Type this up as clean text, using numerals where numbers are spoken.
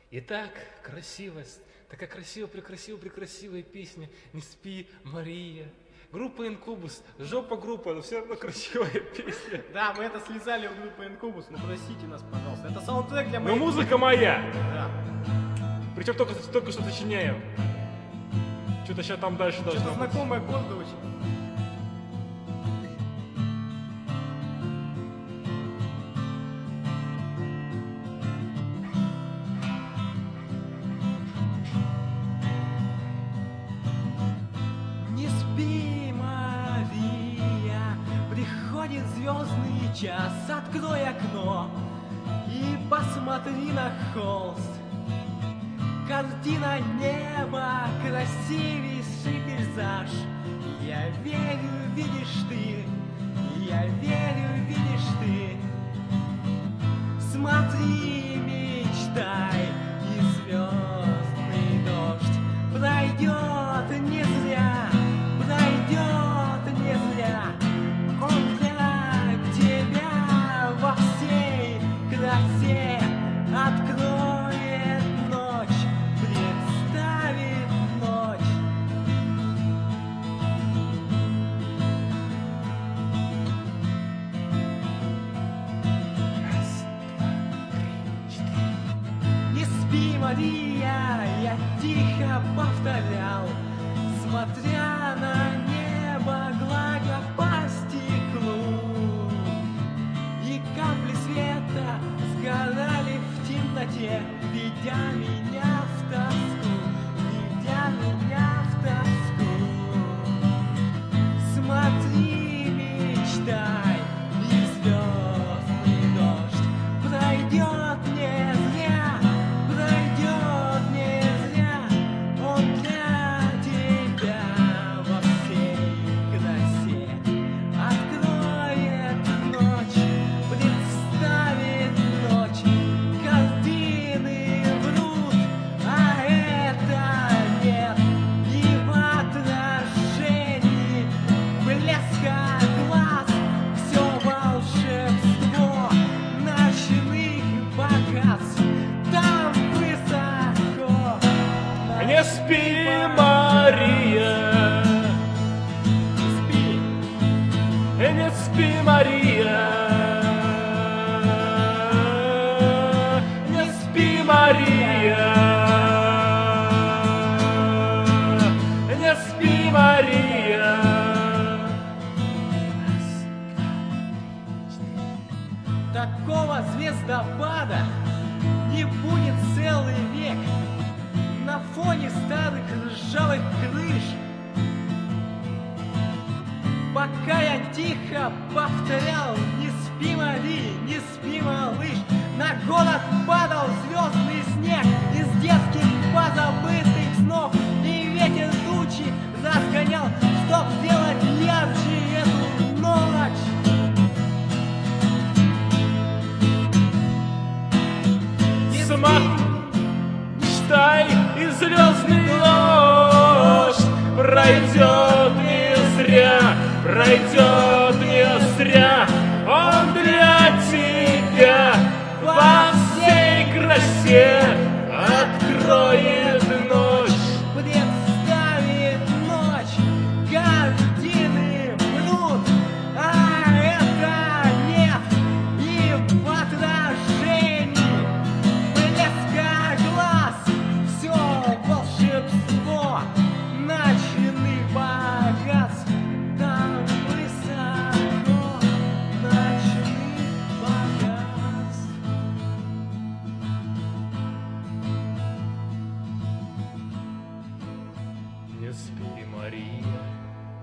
И так красиво, такая прекрасивая песня «Не спи, Мария». Группа Инкубус, жопа группа, но все равно красивая песня. Да, мы это слезали у группы Инкубус, но простите нас, пожалуйста. Это саундтрек для Но моей... музыка моя. Да. Причем только что сочиняю. Что-то сейчас там дальше должно Что-то быть. знакомые аккорды очень. Не спи, Мария, приходит звездный час, открой окно и посмотри на холст. Картина неба, красивейший пейзаж. Я верю, видишь ты, я верю, видишь ты. Смотри, мечтай, и звездный дождь пройдет не зря, пройдет не зря. Он для тебя во всей красе откроет ночь, представит ночь. Не спи, Мария, я тихо повторял, смотря на небо, гладя по стеклу. И капли света сгорали в темноте, ведя меня в тоску, ведя меня в тоску. Смотри, мечтай, и звездный дождь пройдет не зря, пройдет не зря. Он для тебя во всей красе откроет ночь, представит ночь. Картины врут, а это нет. И в отражении блеска глаз все волшебство ночных показ. Там высоко. Не спи, Мария, Спи, не спи, Мария, не спи, Мария, не спи, Мария. такого звездопада не будет целый век. На фоне старых ржавых крыш, пока я тихо повторял: не спи, Мари, не спи, малыш. На город падал звездный снег из детских позабытых снов, и ветер тучи разгонял, чтоб сделать ярче эту ночь. Не спи, Мечтай, и звездный дождь пройдет не зря, пройдет не зря. Он для тебя во всей красе